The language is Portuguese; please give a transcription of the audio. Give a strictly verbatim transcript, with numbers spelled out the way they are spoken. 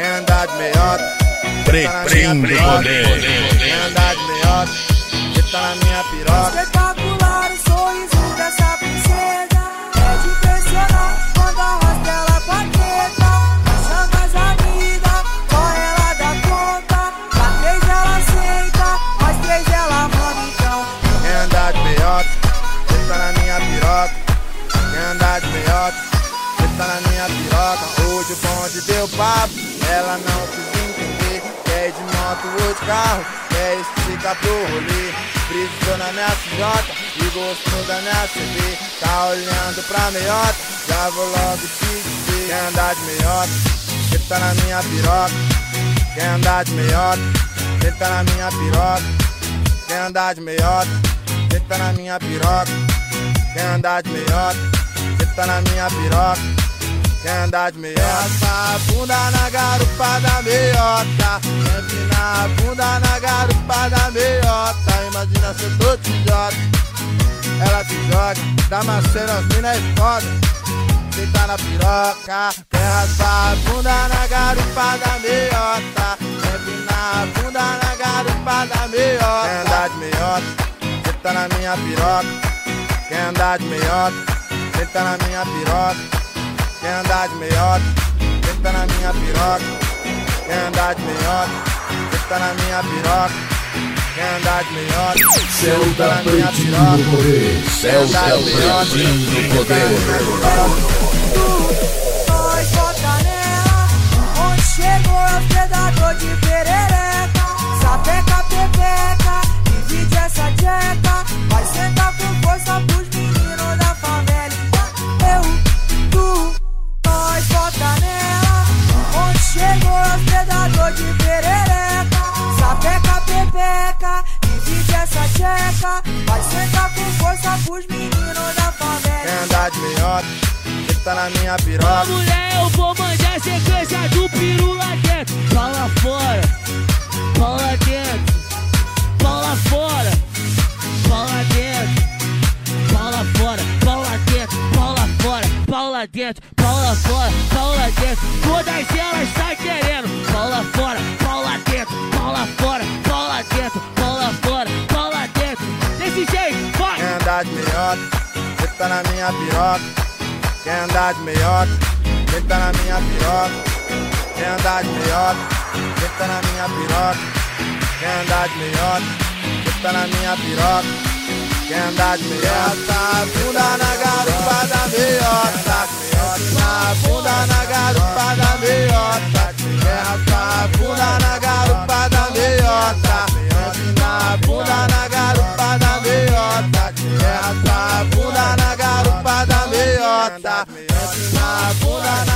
Quem andar de meiota, Pretinho do poder. quem andar de meiota, que tá na minha piroca. Espetacular o sorriso dessa princesa, é de impressionar quando arrasta ela pra treta. Chama as amigas, só ela dá conta. Pra três ela aceita, mais três ela manda então. Quem andar de meiota, que tá na minha piroca. Quem andar de meiota, que tá na minha piroca. Hoje o bonde deu papo, ela não quis entender. Quer ir de moto ou de carro, quer esticar pro rolê. Brisou na minha C J e gostou da minha C V. Tá olhando pra meiota, já vou logo te dizer. Quem andar de meiota, que tá na minha piroca. Quem andar de meiota, que tá na minha piroca. Quem andar de meiota, que tá na minha piroca. Quem andar de meiota, que tá na minha piroca. Quem andar de meiota, essa bunda na garupa da meiota. Quem empinar a bunda na garupa da meiota. Imagina se eu tô de idiota. Ela se joga, dá maceira, as mina é foda. Deita na piroca. Quem raspar a bunda na garupa da meiota. Quem empinar a bunda na garupa da meiota. Quem andar de meiota, que tá na minha piroca. Quem andar de meiota, que tá na minha piroca. Quem andar de meiota, que tá na minha piroca. Quem andar de meiota, que tá na minha piroca. Quem andar de meiota, Céu que tá da na minha Pretinho piroca. do poder. Céu da Pretinho do poder. Nós bota nela, onde chegou é o predador de perereca. Sapeca, pepeca, divide essa tcheca. Vai sentar com força pros meninos da favela. Eu, tu, nós bota nela, onde chegou é o predador de perereca. Sapeca, pepeca, divide essa tcheca. Vai sentar com força pros meninos da favela. Quem andar de meiota, que tá na minha piroca. Mulher, eu vou mandar a sequência do peru lá dentro. Pau lá fora, pau lá dentro, pau lá fora, pau lá dentro, pau lá fora, pau lá dentro, pau lá fora, pau lá dentro, pau lá fora, pau lá dentro. Todas elas tá querendo. Pau lá fora, pau lá dentro, pau lá fora, pau lá dentro, pau lá fora, pau lá dentro. Desse jeito, vai! Quem andar de meiota, que tá na minha piroca. Quem andar de meiota, que tá na minha piroca. Quem andar de meiota, que tá na minha piroca. Quem andar de meiota, que tá na minha piroca. Quem andar de meiota, bunda na garupa da meiota. Na bunda na garupa da meiota. Quem raspar a bunda na garupa da meiota. Na bunda na garupa da meiota. Quem raspar a bunda na garupa da meiota. Na bunda na